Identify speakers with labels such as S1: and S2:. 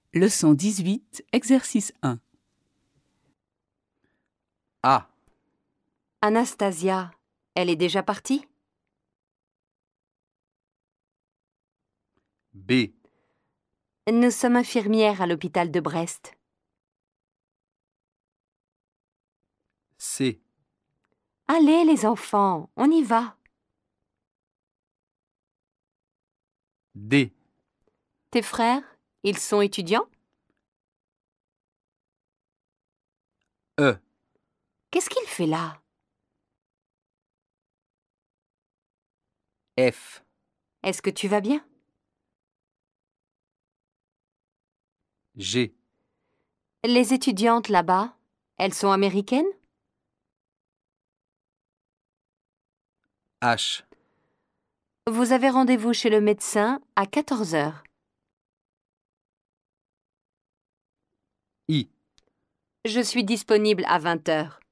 S1: Leçon 18, exercice 1.
S2: A.
S3: Anastasia, elle est déjà partie?
S2: B.
S3: Nous sommes infirmières à l'hôpital de Brest.
S2: C.
S3: Allez les enfants, on y va.
S2: D.
S3: Tes frères, ils sont étudiants?
S2: E.
S3: Qu'est-ce qu'il fait là?
S2: F.
S3: Est-ce que tu vas bien?
S2: G.
S3: Les étudiantes là-bas, elles sont américaines?
S2: H.
S3: Vous avez rendez-vous chez le médecin à 14 heures.
S2: I.
S3: Je suis disponible à 20 heures.